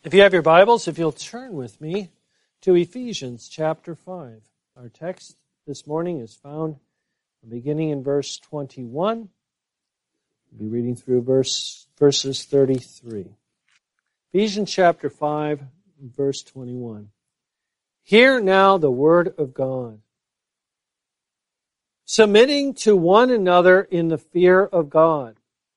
If you have your Bibles, if you'll turn with me to Ephesians chapter 5. Our text this morning is found beginning in verse 21. We'll be reading through verses 33. Ephesians chapter 5, verse 21. Hear now the word of God. Submitting to one another in the fear of God.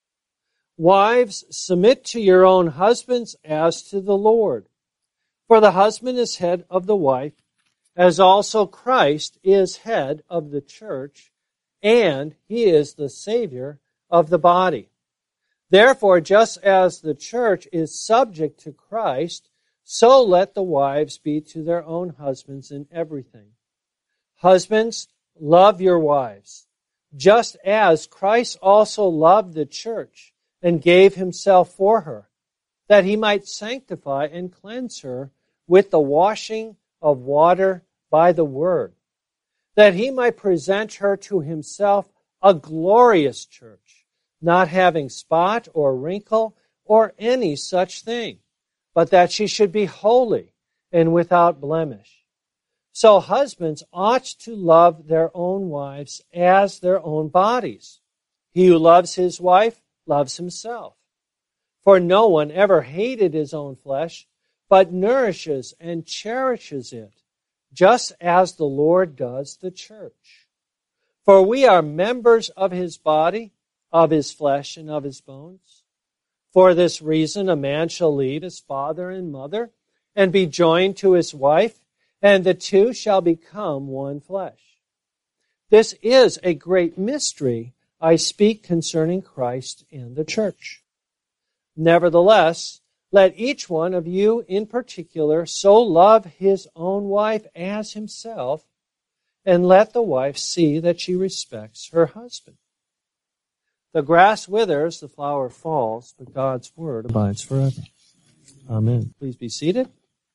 Wives, submit to your own husbands as to the Lord. For the husband is head of the wife, as also Christ is head of the church, and he is the Savior of the body. Therefore, just as the church is subject to Christ, so let the wives be to their own husbands in everything. Husbands, love your wives, just as Christ also loved the church and gave himself for her, that he might sanctify and cleanse her with the washing of water by the word, that he might present her to himself a glorious church, not having spot or wrinkle or any such thing, but that she should be holy and without blemish. So husbands ought to love their own wives as their own bodies. He who loves his wife loves himself. For no one ever hated his own flesh, but nourishes and cherishes it, just as the Lord does the church. For we are members of his body, of his flesh, and of his bones. For this reason a man shall leave his father and mother, and be joined to his wife, and the two shall become one flesh. This is a great mystery. I speak concerning Christ and the church. Nevertheless, let each one of you in particular so love his own wife as himself, and let the wife see that she respects her husband. The grass withers, the flower falls, but God's word abides forever. Amen. Please be seated.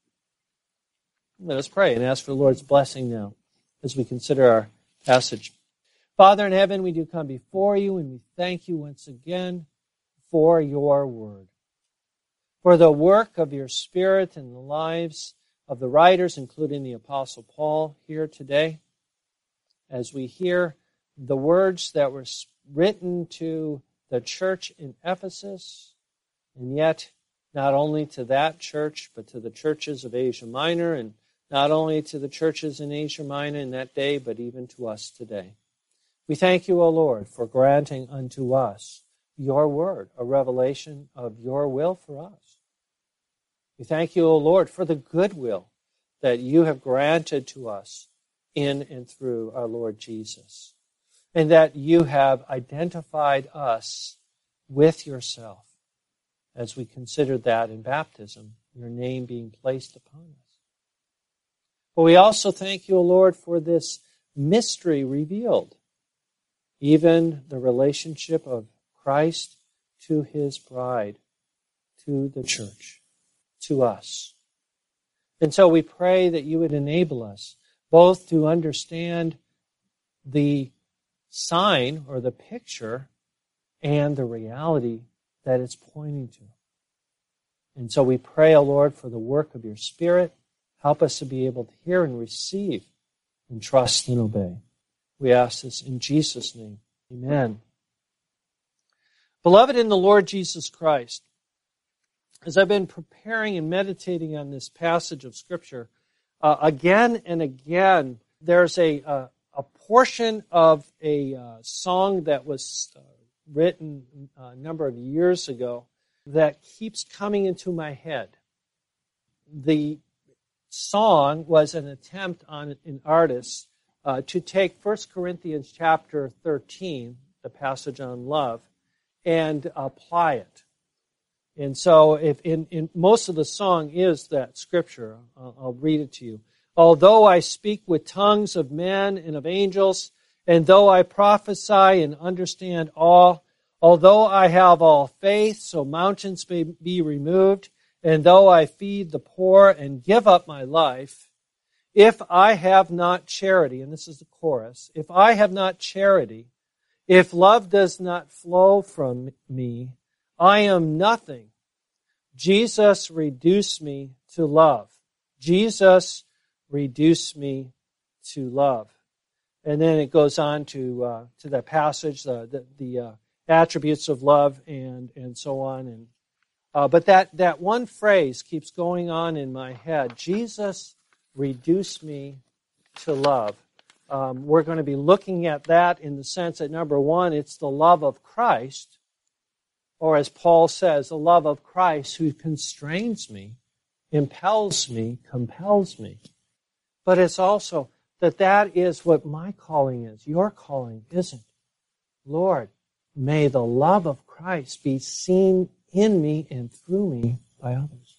Let us pray and ask for the Lord's blessing now as we consider our passage. Father in heaven, we do come before you, and we thank you once again for your word, for the work of your Spirit in the lives of the writers, including the Apostle Paul here today, as we hear the words that were written to the church in Ephesus, and yet not only to that church, but to the churches of Asia Minor, and not only to the churches in Asia Minor in that day, but even to us today. We thank you, O Lord, for granting unto us your word, a revelation of your will for us. We thank you, O Lord, for the goodwill that you have granted to us in and through our Lord Jesus, and that you have identified us with yourself as we considered that in baptism, your name being placed upon us. But we also thank you, O Lord, for this mystery revealed, even the relationship of Christ to his bride, to the church, to us. And so we pray that you would enable us both to understand the sign or the picture and the reality that it's pointing to. And so we pray, O Lord, for the work of your Spirit. Help us to be able to hear and receive and trust and obey. We ask this in Jesus' name. Amen. Beloved in the Lord Jesus Christ, as I've been preparing and meditating on this passage of Scripture, again and again, there's a portion of a song that was written a number of years ago that keeps coming into my head. The song was an attempt on an artist to take 1 Corinthians chapter 13, the passage on love, and apply it. And so if in most of the song is that scripture. I'll read it to you. Although I speak with tongues of men and of angels, and though I prophesy and understand all, although I have all faith so mountains may be removed, and though I feed the poor and give up my life, if I have not charity, and this is the chorus, if I have not charity, if love does not flow from me, I am nothing. Jesus reduced me to love. Jesus reduced me to love. And then it goes on to that passage, the attributes of love and so on. But that one phrase keeps going on in my head. Jesus reduced me to love. We're going to be looking at that in the sense that, number one, it's the love of Christ, or as Paul says, the love of Christ who constrains me, impels me, compels me. But it's also that is what my calling is. Your calling isn't. Lord, may the love of Christ be seen in me and through me by others.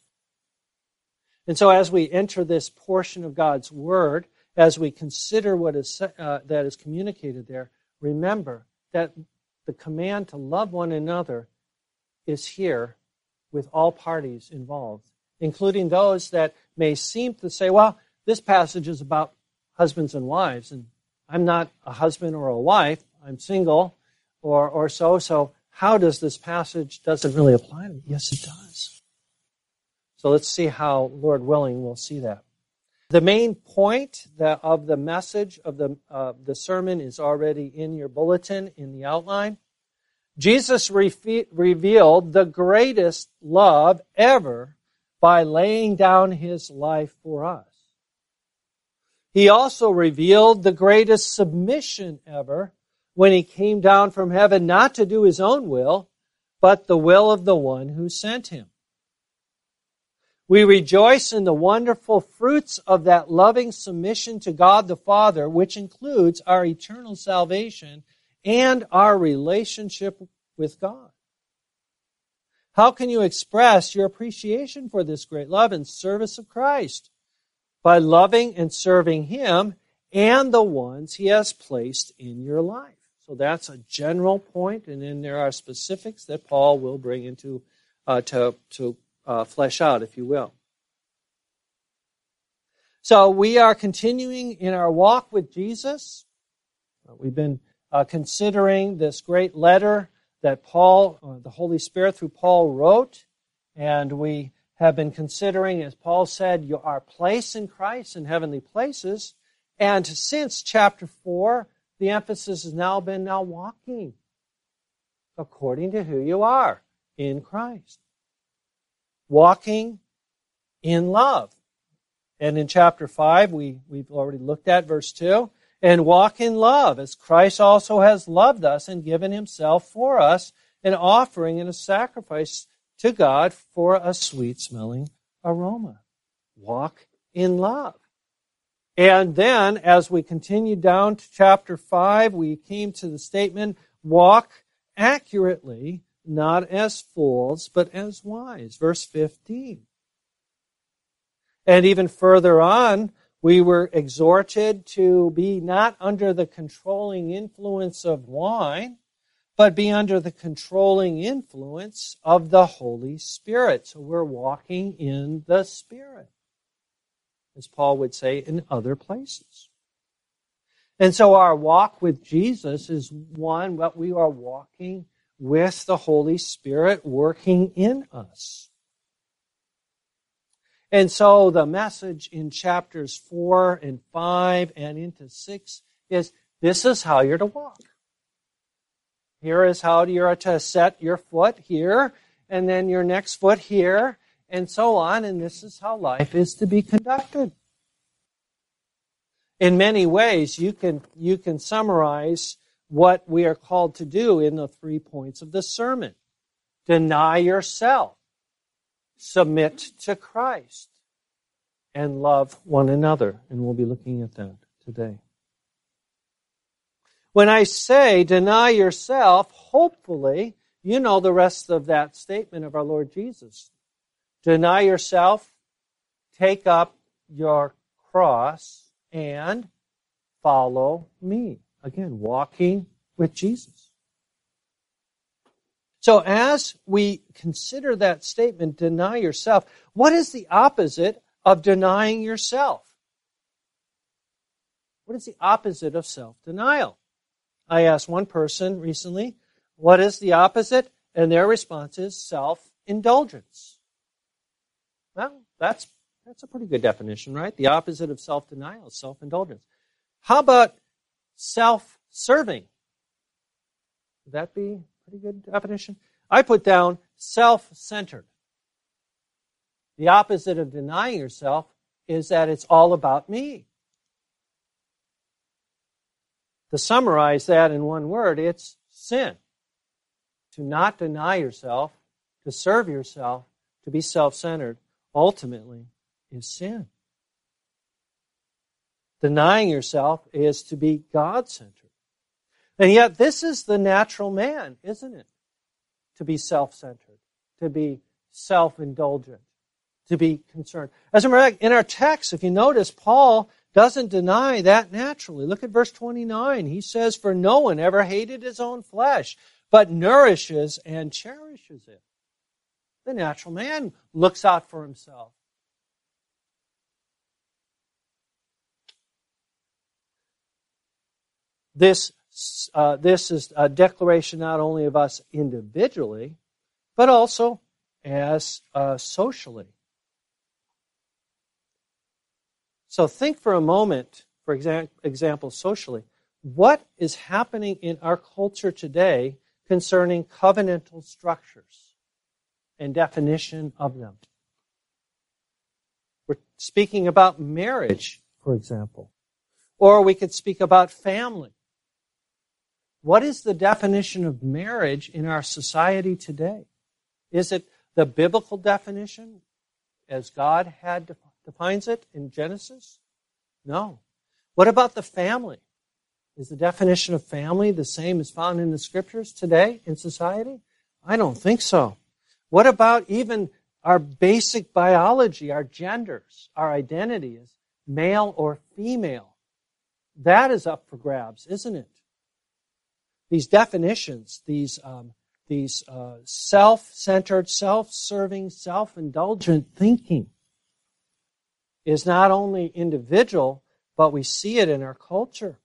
And so as we enter this portion of God's Word, as we consider what is that is communicated there, remember that the command to love one another is here with all parties involved, including those that may seem to say, well, this passage is about husbands and wives, and I'm not a husband or a wife, I'm single, or so how does this passage, doesn't really apply to me? Yes, it does. So let's see how, Lord willing, we'll see that. The main point of the message of the sermon is already in your bulletin, in the outline. Jesus revealed the greatest love ever by laying down his life for us. He also revealed the greatest submission ever when he came down from heaven not to do his own will, but the will of the one who sent him. We rejoice in the wonderful fruits of that loving submission to God the Father, which includes our eternal salvation and our relationship with God. How can you express your appreciation for this great love and service of Christ? By loving and serving him and the ones he has placed in your life. So that's a general point, and then there are specifics that Paul will bring into to flesh out, if you will. So we are continuing in our walk with Jesus. We've been considering this great letter that Paul, the Holy Spirit through Paul wrote, and we have been considering, as Paul said, our place in Christ in heavenly places. And since chapter 4, the emphasis has now been walking according to who you are in Christ. Walking in love. And in chapter 5, we've already looked at verse 2. And walk in love, as Christ also has loved us and given himself for us, an offering and a sacrifice to God for a sweet-smelling aroma. Walk in love. And then, as we continue down to chapter 5, we came to the statement, walk accurately, not as fools, but as wise. Verse 15. And even further on, we were exhorted to be not under the controlling influence of wine, but be under the controlling influence of the Holy Spirit. So we're walking in the Spirit, as Paul would say in other places. And so our walk with Jesus is one, what we are walking with the Holy Spirit working in us. And so the message in chapters 4 and 5 and into 6 is, this is how you're to walk. Here is how you're to set your foot here, and then your next foot here, and so on, and this is how life is to be conducted. In many ways, you can summarize what we are called to do in the 3 points of the sermon. Deny yourself, submit to Christ, and love one another. And we'll be looking at that today. When I say deny yourself, hopefully you know the rest of that statement of our Lord Jesus. Deny yourself, take up your cross, and follow me. Again, walking with Jesus. So as we consider that statement, deny yourself, what is the opposite of denying yourself? What is the opposite of self-denial? I asked one person recently, what is the opposite? And their response is self-indulgence. Well, that's a pretty good definition, right? The opposite of self-denial is self-indulgence. How about self-serving? Would that be a pretty good definition? I put down self-centered. The opposite of denying yourself is that it's all about me. To summarize that in one word, it's sin. To not deny yourself, to serve yourself, to be self-centered, ultimately is sin. Denying yourself is to be God-centered. And yet this is the natural man, isn't it? To be self-centered, to be self-indulgent, to be concerned. As a matter of fact, in our text, if you notice, Paul doesn't deny that naturally. Look at verse 29. He says, "For no one ever hated his own flesh, but nourishes and cherishes it." The natural man looks out for himself. This is a declaration not only of us individually, but also as socially. So think for a moment, for example, socially, what is happening in our culture today concerning covenantal structures and definition of them? We're speaking about marriage, for example, or we could speak about family. What is the definition of marriage in our society today? Is it the biblical definition as God defines it in Genesis? No. What about the family? Is the definition of family the same as found in the Scriptures today in society? I don't think so. What about even our basic biology, our genders, our identity as male or female? That is up for grabs, isn't it? These definitions, these self-centered, self-serving, self-indulgent thinking is not only individual, but we see it in our culture.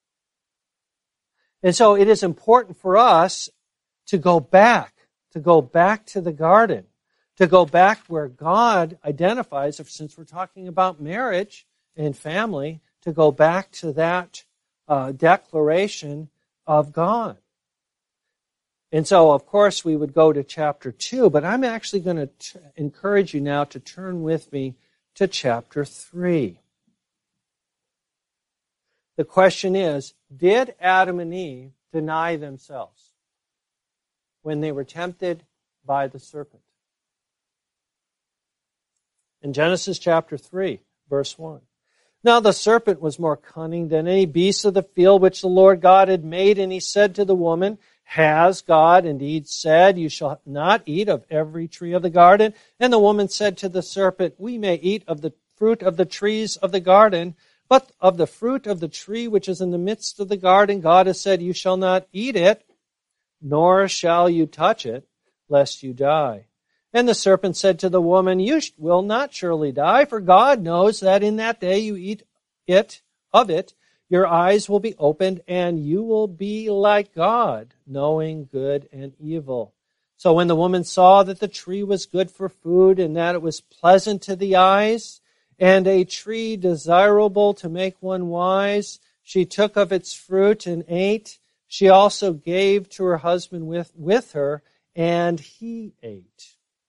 And so it is important for us to go back to the garden, to go back where God identifies, since we're talking about marriage and family, to go back to that declaration of God. And so, of course, we would go to chapter 2, but I'm actually going to encourage you now to turn with me to chapter 3. The question is, did Adam and Eve deny themselves when they were tempted by the serpent? In Genesis chapter 3, verse 1. Now the serpent was more cunning than any beast of the field which the Lord God had made, and he said to the woman, "Has God indeed said, you shall not eat of every tree of the garden?" And the woman said to the serpent, "We may eat of the fruit of the trees of the garden, but of the fruit of the tree which is in the midst of the garden, God has said, you shall not eat it, nor shall you touch it, lest you die." And the serpent said to the woman, "You will not surely die, for God knows that in that day you eat of it, your eyes will be opened, and you will be like God, knowing good and evil." So when the woman saw that the tree was good for food, and that it was pleasant to the eyes, and a tree desirable to make one wise, she took of its fruit and ate. She also gave to her husband with her, and he ate.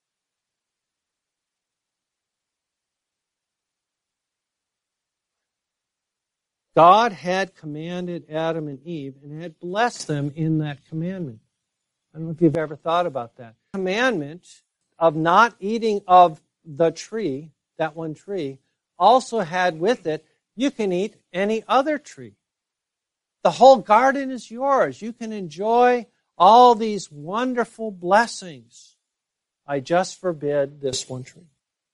God had commanded Adam and Eve and had blessed them in that commandment. I don't know if you've ever thought about that. The commandment of not eating of the tree, that one tree, also had with it, you can eat any other tree. The whole garden is yours. You can enjoy all these wonderful blessings. I just forbid this one tree.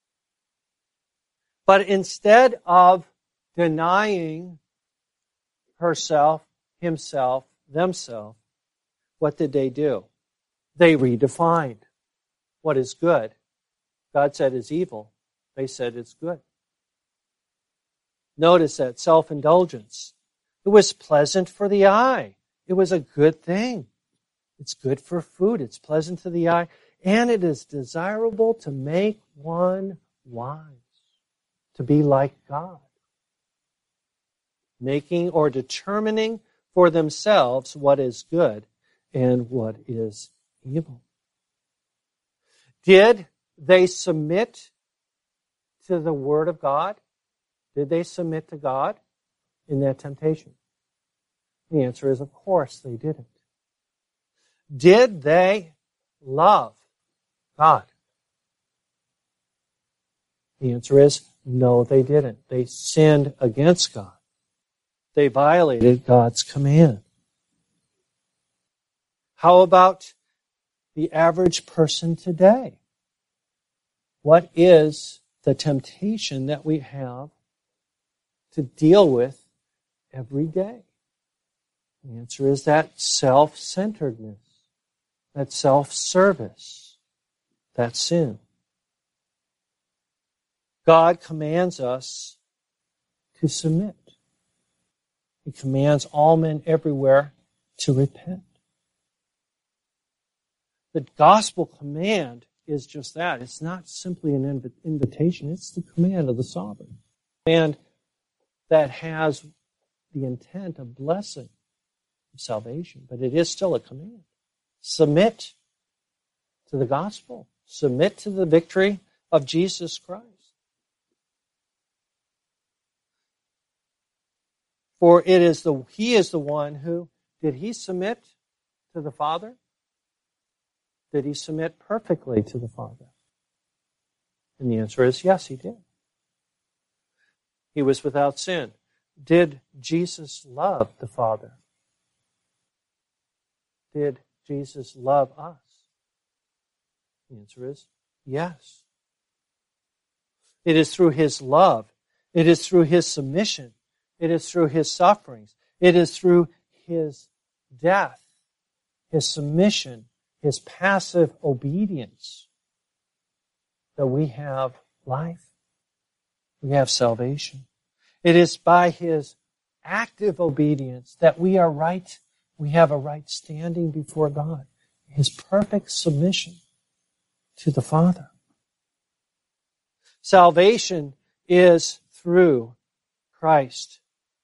But instead of denying herself, himself, themselves, what did they do? They redefined what is good. God said is evil. They said it's good. Notice that self-indulgence. It was pleasant for the eye. It was a good thing. It's good for food. It's pleasant to the eye. And it is desirable to make one wives, to be like God, making or determining for themselves what is good and what is evil. Did they submit to the Word of God? Did they submit to God in that temptation? The answer is, of course, they didn't. Did they love God? The answer is, no, they didn't. They sinned against God. They violated God's command. How about the average person today? What is the temptation that we have to deal with every day? The answer is that self-centeredness, that self-service, that sin. God commands us to submit. He commands all men everywhere to repent. The gospel command is just that. It's not simply an invitation. It's the command of the sovereign. And that has the intent of blessing, of salvation. But it is still a command. Submit to the gospel. Submit to the victory of Jesus Christ. For he is the one who, did he submit to the Father? Did he submit perfectly to the Father? And the answer is yes, he did. He was without sin. Did Jesus love the Father? Did Jesus love us? The answer is yes. It is through his love. It is through his submission. It is through his sufferings. It is through his death, his submission, his passive obedience that we have life. We have salvation. It is by his active obedience that we are right. We have a right standing before God. His perfect submission to the Father. Salvation is through Christ.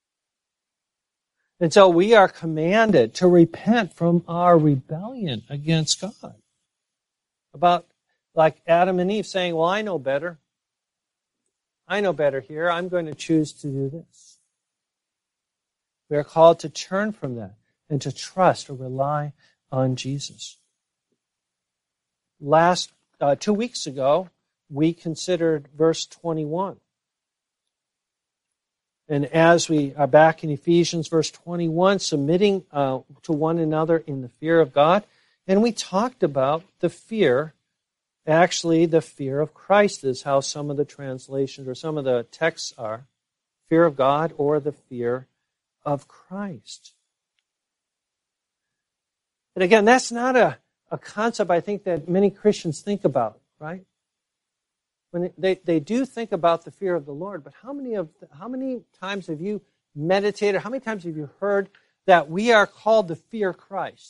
And so we are commanded to repent from our rebellion against God. About like Adam and Eve saying, well, I know better. I know better here. I'm going to choose to do this. We are called to turn from that and to trust or rely on Jesus. 2 weeks ago, we considered verse 21. And as we are back in Ephesians verse 21, submitting to one another in the fear of God, and we talked about the fear, actually the fear of Christ is how some of the translations or some of the texts are, fear of God or the fear of Christ. And again, that's not a concept I think that many Christians think about, right? When they do think about the fear of the Lord, but how many times have you meditated, how many times have you heard that we are called to fear Christ?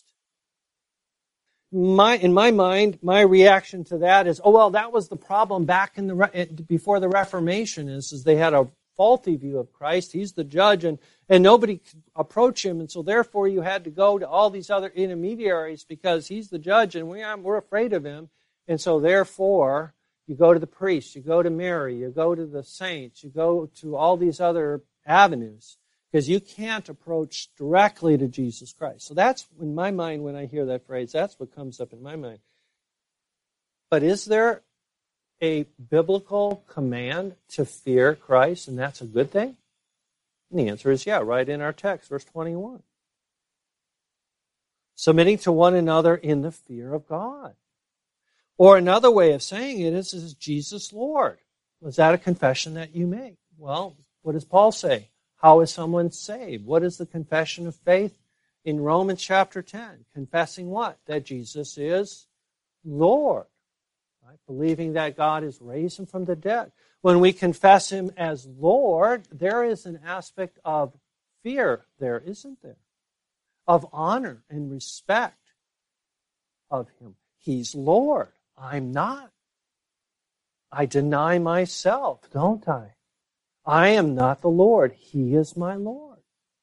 In my mind, my reaction to that is, oh well, that was the problem back before the Reformation is they had a faulty view of Christ. He's the judge, and nobody could approach him, and so therefore you had to go to all these other intermediaries because he's the judge, and we're afraid of him, and so therefore you go to the priest, you go to Mary, you go to the saints, you go to all these other avenues because you can't approach directly to Jesus Christ. So that's, in my mind, when I hear that phrase, that's what comes up in my mind. But is there a biblical command to fear Christ, and that's a good thing? And the answer is yeah, right in our text, verse 21. Submitting to one another in the fear of God. Or another way of saying it is Jesus Lord. Was that a confession that you make? Well, what does Paul say? How is someone saved? What is the confession of faith in Romans chapter 10? Confessing what? That Jesus is Lord. Right? Believing that God has raised him from the dead. When we confess him as Lord, there is an aspect of fear there, isn't there? Of honor and respect of him. He's Lord. I'm not. I deny myself, don't I? I am not the Lord. He is my Lord.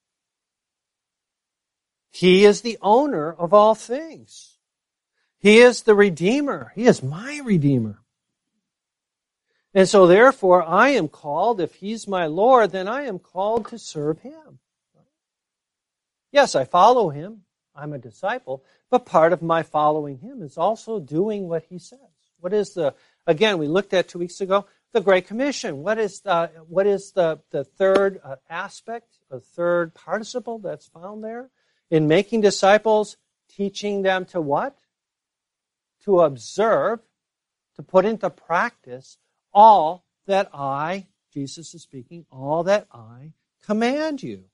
He is the owner of all things. He is the Redeemer. He is my Redeemer. And so therefore, I am called, if He's my Lord, then I am called to serve Him. Yes, I follow Him. I'm a disciple. But part of my following Him is also doing what He says. What is again, we looked at 2 weeks ago, the Great Commission. What is the third aspect, the third participle that's found there? In making disciples, teaching them to what? To observe, to put into practice all that I, Jesus is speaking, all that I command you.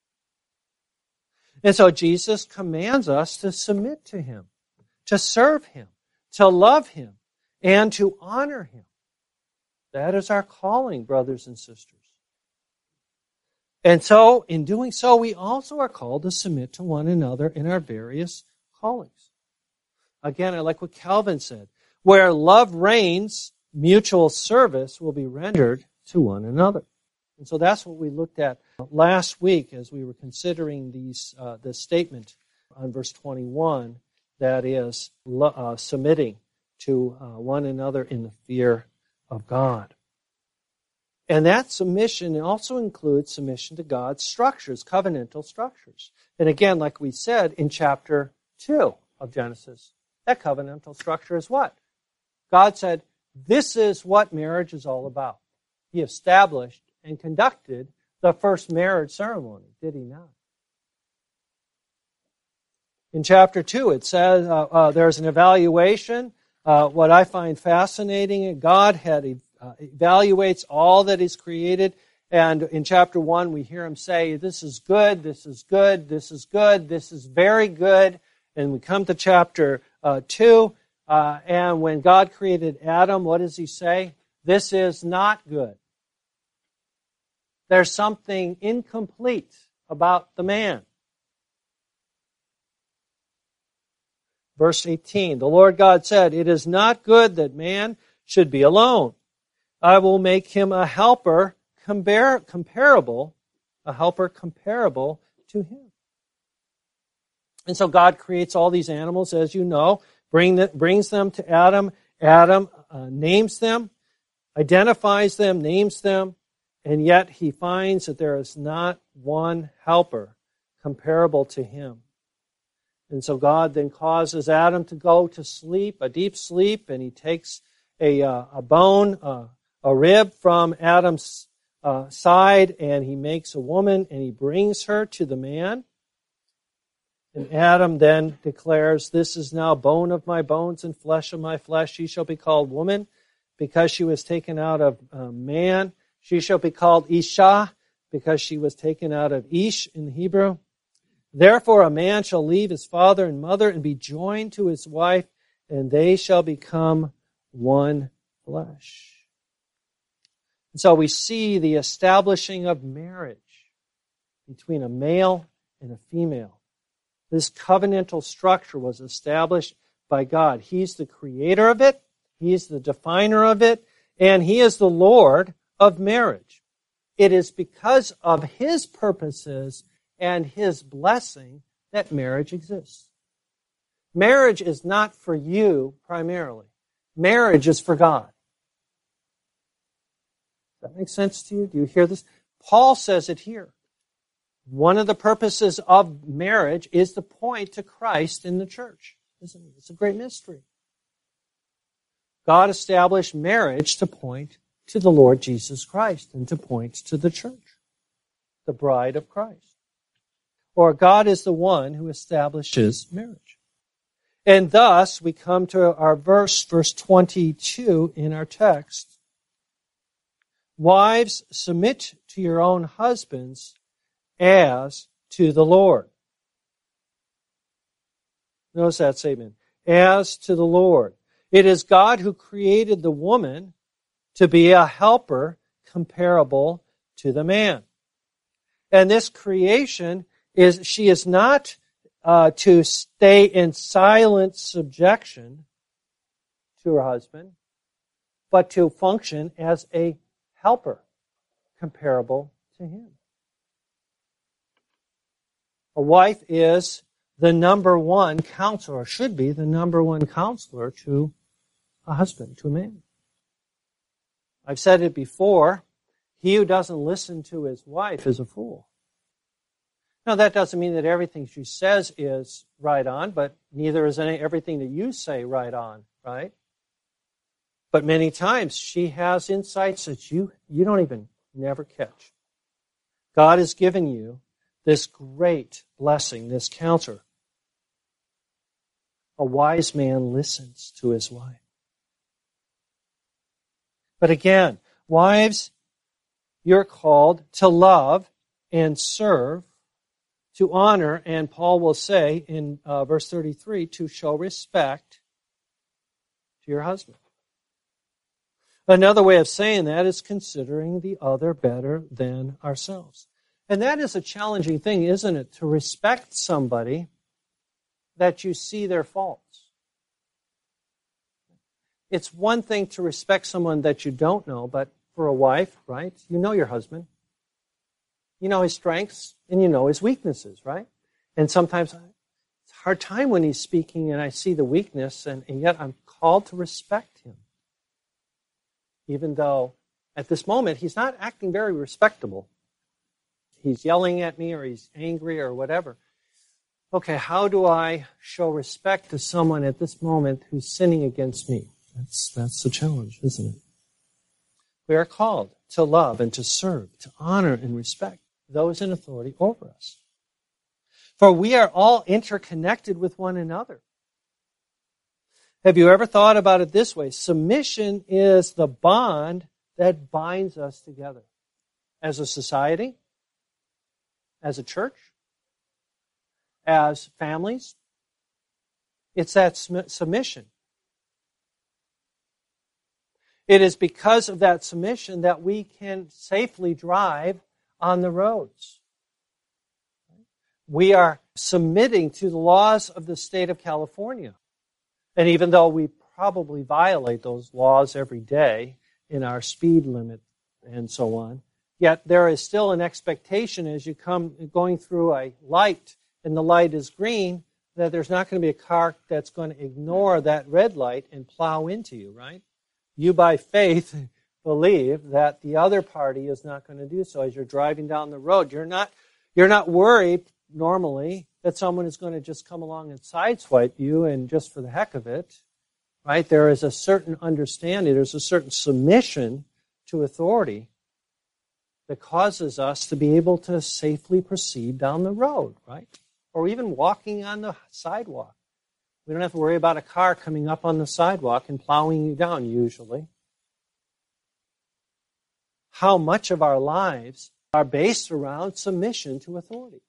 And so Jesus commands us to submit to Him, to serve Him, to love Him, and to honor Him. That is our calling, brothers and sisters. And so, in doing so, we also are called to submit to one another in our various callings. Again, I like what Calvin said. Where love reigns, mutual service will be rendered to one another. And so that's what we looked at last week as we were considering this statement on verse 21, that is, submitting to one another in the fear of God. And that submission also includes submission to God's structures, covenantal structures. And again, like we said in chapter 2 of Genesis, that covenantal structure is what? God said, this is what marriage is all about. He established and conducted the first marriage ceremony, did He not? In chapter 2, it says there's an evaluation. What I find fascinating, God evaluates all that He's created. And in chapter 1, we hear Him say, this is good, this is good, this is good, this is very good. And we come to chapter 2, and when God created Adam, what does He say? This is not good. There's something incomplete about the man. Verse 18, the Lord God said, it is not good that man should be alone. I will make him a helper comparable to him. And so God creates all these animals, as you know, brings them to Adam. Adam names them, identifies them, names them, and yet he finds that there is not one helper comparable to him. And so God then causes Adam to go to sleep, a deep sleep, and He takes a bone, a rib from Adam's side, and He makes a woman, and He brings her to the man. And Adam then declares, this is now bone of my bones and flesh of my flesh. She shall be called woman because she was taken out of man. She shall be called Isha because she was taken out of Ish in the Hebrew. Therefore a man shall leave his father and mother and be joined to his wife, and they shall become one flesh. And so we see the establishing of marriage between a male and a female. This covenantal structure was established by God. He's the creator of it, He's the definer of it, and He is the Lord of marriage. It is because of His purposes and His blessing that marriage exists. Marriage is not for you primarily. Marriage is for God. Does that make sense to you? Do you hear this? Paul says it here. One of the purposes of marriage is to point to Christ in the church. Isn't it? It's a great mystery. God established marriage to point to the Lord Jesus Christ and to point to the church, the bride of Christ. Or God is the one who establishes marriage. And thus, we come to our verse 22 in our text. Wives, submit to your own husbands as to the Lord. Notice that statement. As to the Lord. It is God who created the woman to be a helper comparable to the man. And this creation she is not to stay in silent subjection to her husband, but to function as a helper comparable to him. A wife is the number one counselor, or should be the number one counselor to a husband, to a man. I've said it before, he who doesn't listen to his wife is a fool. Now, that doesn't mean that everything she says is right on, but neither is everything that you say right on, right? But many times she has insights that you don't even never catch. God has given you this great blessing, this counselor. A wise man listens to his wife. But again, wives, you're called to love and serve, to honor, and Paul will say in verse 33, to show respect to your husband. Another way of saying that is considering the other better than ourselves. And that is a challenging thing, isn't it? To respect somebody that you see their faults. It's one thing to respect someone that you don't know, but for a wife, right? You know your husband. You know his strengths and you know his weaknesses, right? And sometimes it's a hard time when he's speaking and I see the weakness, and yet I'm called to respect him. Even though at this moment he's not acting very respectable. He's yelling at me or he's angry or whatever. Okay, how do I show respect to someone at this moment who's sinning against me? That's the challenge, isn't it? We are called to love and to serve, to honor and respect those in authority over us. For we are all interconnected with one another. Have you ever thought about it this way? Submission is the bond that binds us together as a society, as a church, as families. It's that submission. It is because of that submission that we can safely drive on the roads. We are submitting to the laws of the state of California. And even though we probably violate those laws every day in our speed limit and so on, yet there is still an expectation as you going through a light and the light is green, that there's not going to be a car that's going to ignore that red light and plow into you, right? You, by faith, believe that the other party is not going to do so. As you're driving down the road, you're not worried normally that someone is going to just come along and sideswipe you and just for the heck of it, right? There is a certain understanding, there's a certain submission to authority that causes us to be able to safely proceed down the road, right? Or even walking on the sidewalk. We don't have to worry about a car coming up on the sidewalk and plowing you down, usually. How much of our lives are based around submission to authority?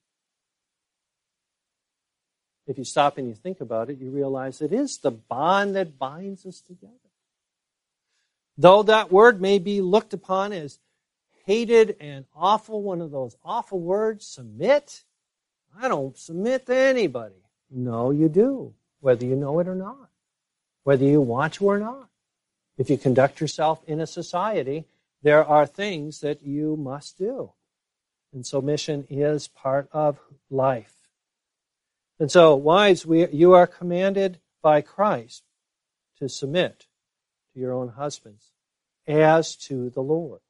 If you stop and you think about it, you realize it is the bond that binds us together. Though that word may be looked upon as hated and awful, one of those awful words, submit. I don't submit to anybody. No, you do, whether you know it or not, whether you want to or not. If you conduct yourself in a society, there are things that you must do. And submission is part of life. And so, wives, you are commanded by Christ to submit to your own husbands as to the Lord.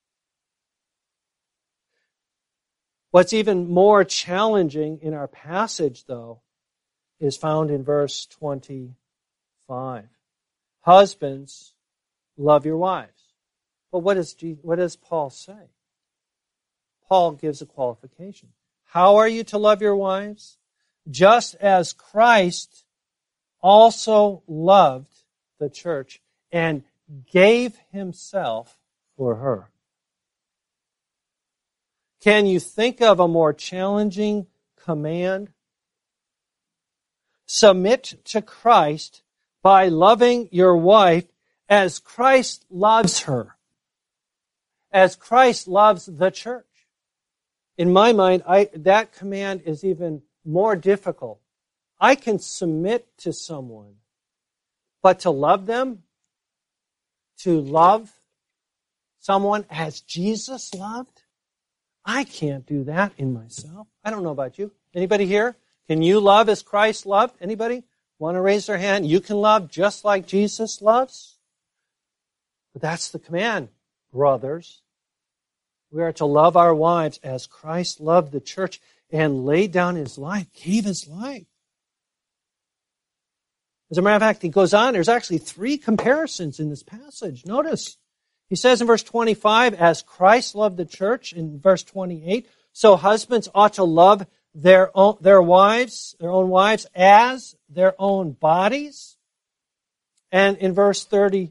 What's even more challenging in our passage, though, is found in verse 25. Husbands, love your wives. But what does Paul say? Paul gives a qualification. How are you to love your wives? Just as Christ also loved the church and gave himself for her. Can you think of a more challenging command? Submit to Christ by loving your wife as Christ loves her, as Christ loves the church. In my mind, that command is even more difficult. I can submit to someone, but to love them, to love someone as Jesus loved? I can't do that in myself. I don't know about you. Anybody here? Can you love as Christ loved? Anybody want to raise their hand? You can love just like Jesus loves? But that's the command, brothers. We are to love our wives as Christ loved the church and laid down his life, gave his life. As a matter of fact, he goes on, there's actually 3 comparisons in this passage. Notice, he says in verse 25, as Christ loved the church, in verse 28, so husbands ought to love their own wives as their own bodies. And in verse 33,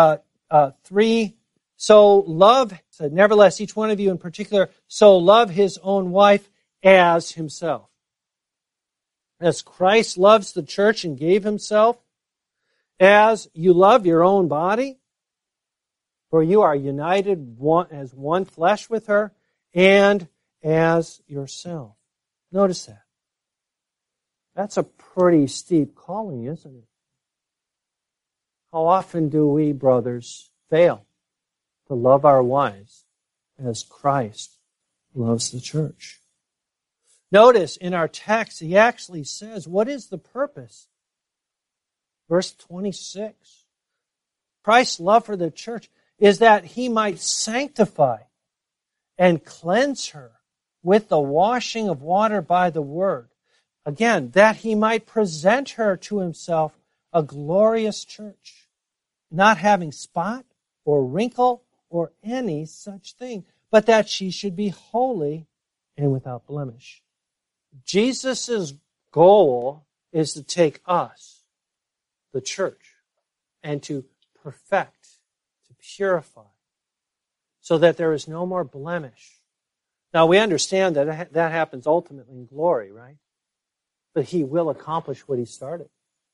so love, said, nevertheless, each one of you in particular, so love his own wife as himself. As Christ loves the church and gave himself, as you love your own body, for you are united as one flesh with her, and as yourself. Notice that. That's a pretty steep calling, isn't it? How often do we, brothers, fail to love our wives as Christ loves the church? Notice in our text, he actually says, what is the purpose? Verse 26. Christ's love for the church is that he might sanctify and cleanse her with the washing of water by the word. Again, that he might present her to himself a glorious church, not having spot or wrinkle or any such thing, but that she should be holy and without blemish. Jesus' goal is to take us, the church, and to perfect, to purify, so that there is no more blemish. Now, we understand that that happens ultimately in glory, right? But he will accomplish what he started.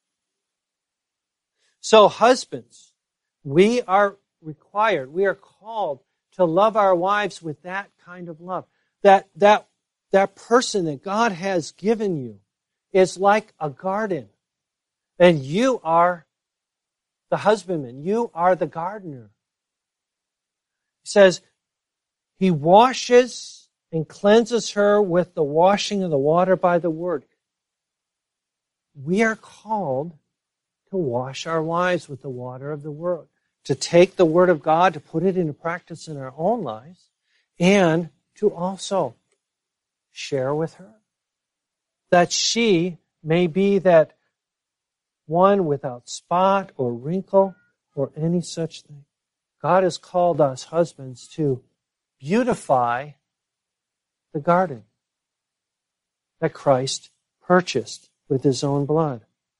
So, husbands, we are required, we are called to love our wives with that kind of love. That person that God has given you is like a garden. And you are the husbandman. You are the gardener. He says, he washes and cleanses her with the washing of the water by the word. We are called to wash our wives with the water of the word, to take the word of God, to put it into practice in our own lives, and to also share with her, that she may be that one without spot or wrinkle or any such thing. God has called us husbands to beautify the garden that Christ purchased with his own blood.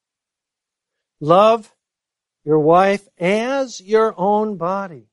Love your wife as your own body.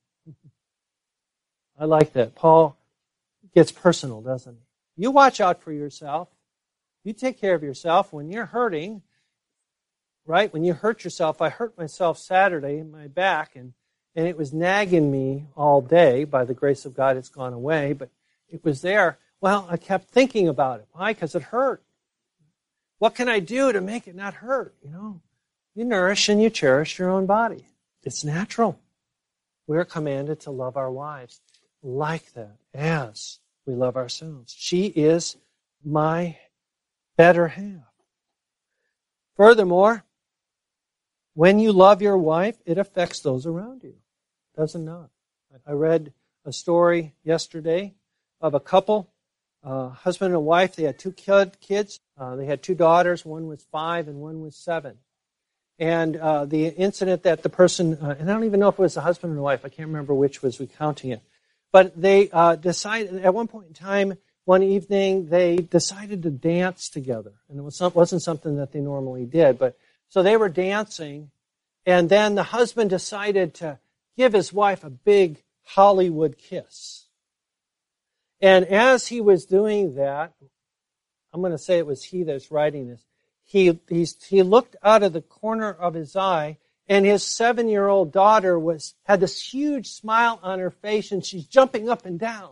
I like that. Paul gets personal, doesn't he? You watch out for yourself. You take care of yourself when you're hurting, right? When you hurt yourself, I hurt myself Saturday in my back, and it was nagging me all day. By the grace of God, it's gone away, but it was there. Well, I kept thinking about it. Why? Because it hurt. What can I do to make it not hurt? You nourish and you cherish your own body. It's natural. We're commanded to love our wives like that, as we love ourselves. She is my better half. Furthermore, when you love your wife, it affects those around you. Does it not? I read a story yesterday of a couple, husband and wife. They had 2 kids. They had 2 daughters. One was 5 and one was 7. And the incident that the person, and I don't even know if it was the husband or the wife. I can't remember which was recounting it. But they decided, at one point in time, one evening, they decided to dance together. And it wasn't something that they normally did. But so they were dancing, and then the husband decided to give his wife a big Hollywood kiss. And as he was doing that, I'm going to say it was he that's writing this, he looked out of the corner of his eye, and his 7-year-old daughter had this huge smile on her face, and she's jumping up and down.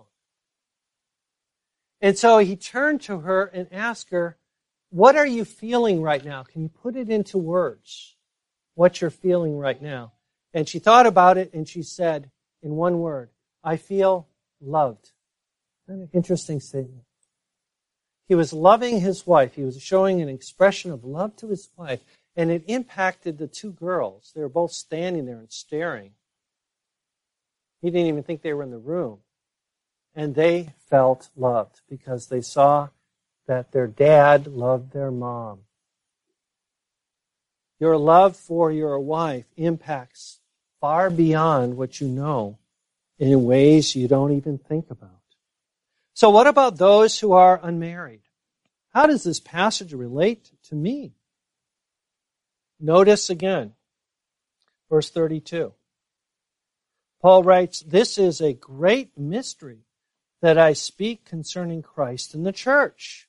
And so he turned to her and asked her, what are you feeling right now? Can you put it into words? What you're feeling right now? And she thought about it, and she said, in one word, I feel loved. An interesting statement. He was loving his wife. He was showing an expression of love to his wife, and it impacted the two girls. They were both standing there and staring. He didn't even think they were in the room. And they felt loved because they saw that their dad loved their mom. Your love for your wife impacts far beyond what you know in ways you don't even think about. So what about those who are unmarried? How does this passage relate to me? Notice again, verse 32. Paul writes, "This is a great mystery that I speak concerning Christ and the church."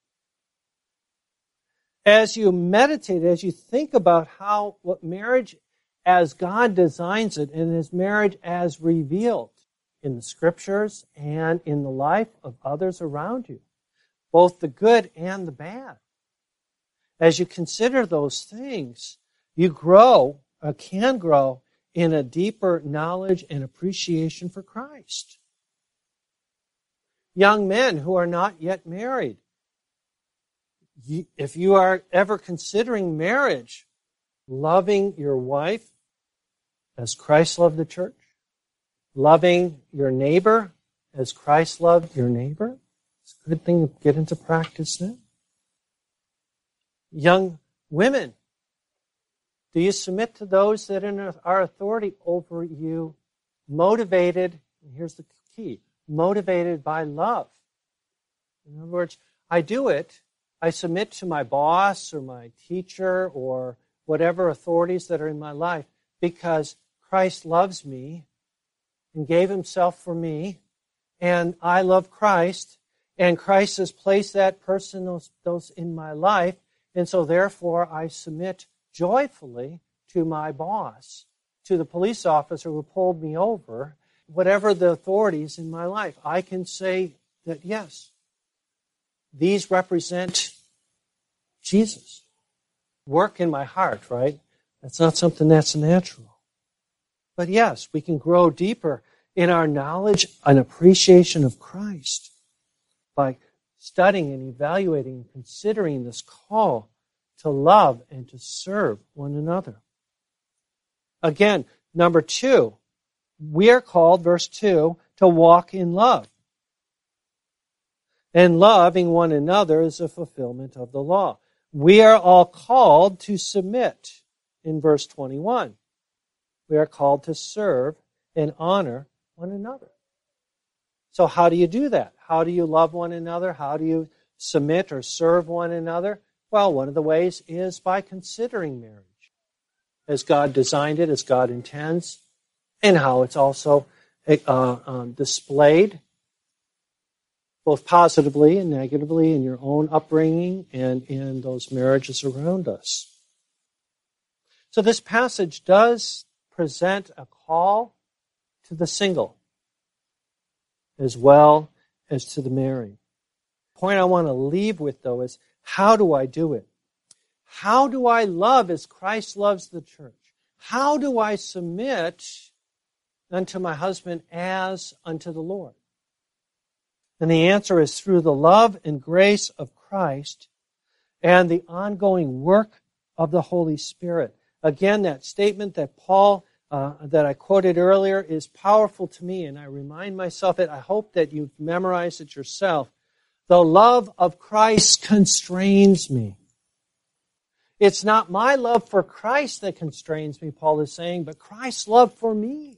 As you meditate, as you think about what marriage as God designs it and His marriage as revealed in the Scriptures and in the life of others around you, both the good and the bad. As you consider those things, you can grow in a deeper knowledge and appreciation for Christ. Young men who are not yet married, if you are ever considering marriage, loving your wife as Christ loved the church, loving your neighbor as Christ loved your neighbor, it's a good thing to get into practice now. Young women, do you submit to those that are authority over you, motivated, and here's the key, motivated by love? In other words, I do it, I submit to my boss or my teacher or whatever authorities that are in my life because Christ loves me and gave Himself for me, and I love Christ, and Christ has placed that person, those in my life, and so therefore I submit joyfully to my boss, to the police officer who pulled me over, whatever the authorities in my life. I can say that, yes, these represent Jesus. Work in my heart, right? That's not something that's natural. But yes, we can grow deeper in our knowledge and appreciation of Christ by studying and evaluating and considering this call to love and to serve one another. Again, number 2, we are called, verse 2, to walk in love. And loving one another is a fulfillment of the law. We are all called to submit in verse 21. We are called to serve and honor one another. So how do you do that? How do you love one another? How do you submit or serve one another? Well, one of the ways is by considering marriage as God designed it, as God intends, and how it's also displayed both positively and negatively in your own upbringing and in those marriages around us. So this passage does present a call to the single as well as to the married. The point I want to leave with, though, is how do I do it? How do I love as Christ loves the church? How do I submit unto my husband as unto the Lord? And the answer is through the love and grace of Christ and the ongoing work of the Holy Spirit. Again, that statement that Paul, that I quoted earlier is powerful to me, and I remind myself it. I hope that you've memorized it yourself. The love of Christ constrains me. It's not my love for Christ that constrains me, Paul is saying, but Christ's love for me.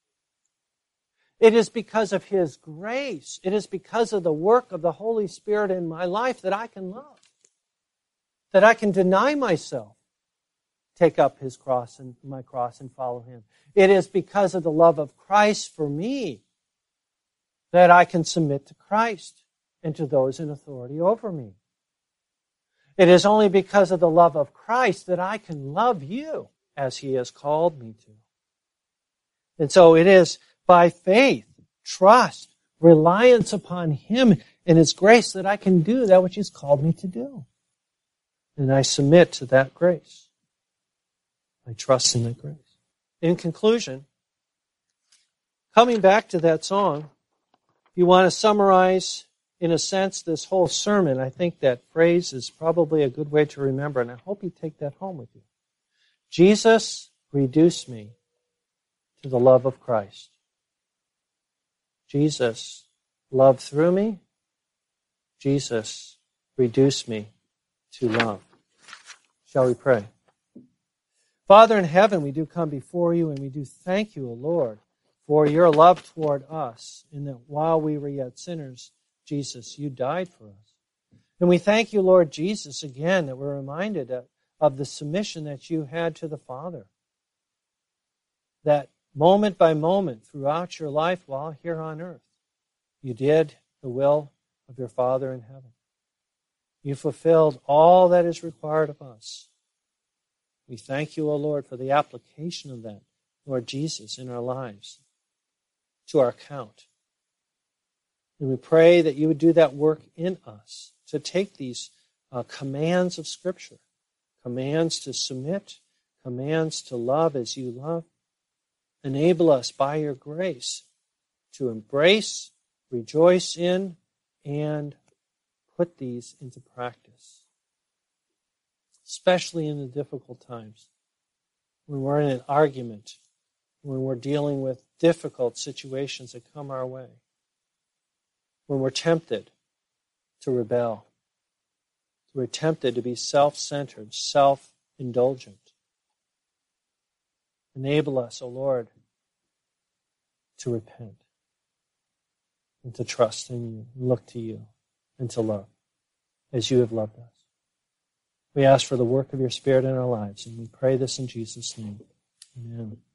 It is because of His grace. It is because of the work of the Holy Spirit in my life that I can love. That I can deny myself, take up His cross and my cross and follow Him. It is because of the love of Christ for me that I can submit to Christ and to those in authority over me. It is only because of the love of Christ that I can love you as He has called me to. And so it is by faith, trust, reliance upon Him and His grace that I can do that which He's called me to do. And I submit to that grace. I trust in that grace. In conclusion, coming back to that song, if you want to summarize, in a sense, this whole sermon, I think that phrase is probably a good way to remember, and I hope you take that home with you. Jesus reduced me to the love of Christ. Jesus loved through me. Jesus reduced me to love. Shall we pray? Father in heaven, we do come before you and we do thank you, O Lord, for your love toward us, in that while we were yet sinners, Jesus, you died for us. And we thank you, Lord Jesus, again, that we're reminded of the submission that you had to the Father. That moment by moment throughout your life while here on earth, you did the will of your Father in heaven. You fulfilled all that is required of us. We thank you, O Lord, for the application of that, Lord Jesus, in our lives, to our account. And we pray that you would do that work in us, to take these commands of Scripture, commands to submit, commands to love as you love. Enable us by your grace to embrace, rejoice in, and put these into practice. Especially in the difficult times, when we're in an argument, when we're dealing with difficult situations that come our way, when we're tempted to rebel, we're tempted to be self-centered, self-indulgent. Enable us, O Lord, to repent and to trust in you, and look to you, and to love as you have loved us. We ask for the work of your Spirit in our lives, and we pray this in Jesus' name. Amen.